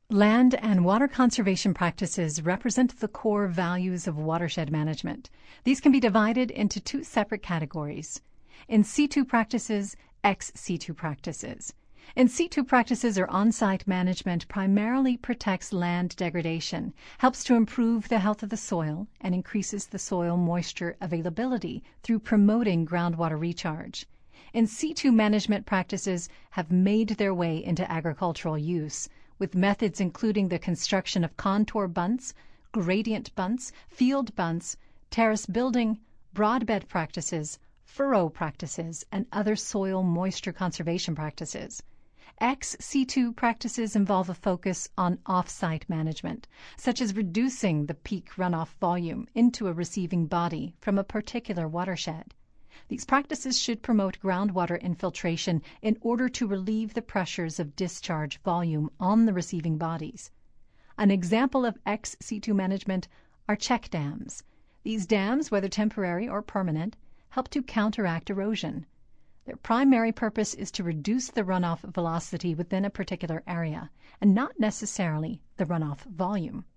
Land and water conservation practices represent the core values of watershed management. These can be divided into two separate categories: in situ practices, ex situ practices. In situ practices or on-site management primarily protects land degradation, helps to improve the health of the soil, and increases the soil moisture availability through promoting groundwater recharge. In situ management practices have made their way into agricultural use, with methods including the construction of contour bunts, gradient bunts, field bunts, terrace building, broadbed practices, furrow practices, and other soil moisture conservation practices. Ex situ practices involve a focus on off-site management, such as reducing the peak runoff volume into a receiving body from a particular watershed. These practices should promote groundwater infiltration in order to relieve the pressures of discharge volume on the receiving bodies. An example of ex situ management are check dams. These dams, whether temporary or permanent, help to counteract erosion. Their primary purpose is to reduce the runoff velocity within a particular area, and not necessarily the runoff volume.